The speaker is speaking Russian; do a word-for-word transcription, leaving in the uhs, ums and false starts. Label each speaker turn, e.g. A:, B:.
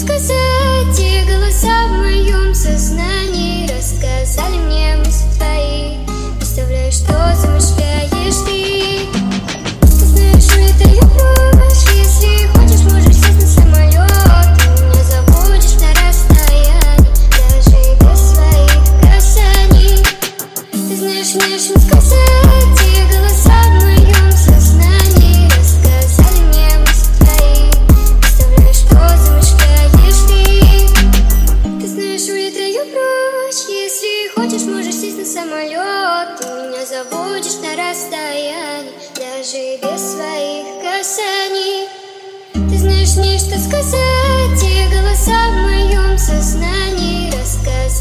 A: сказать, и голоса в моем сознании рассказали мне мысли твои. Представляешь, что замышляешь ты. Ты знаешь, это любовь. Если хочешь, можешь сесть на самолет. Ты меня забудешь на расстоянии, даже без своих касаний. Ты знаешь, мне что сказать, и голоса в моем сознании рассказали мне мысли твои. Представляешь, что замышляешь ты. Ты знаешь, улетаю прочь. Если хочешь, можешь сесть на самолет. Ты меня забудешь на расстоянии, даже без своих касаний. Ты знаешь, мне что сказать, и голоса в моем сознании рассказали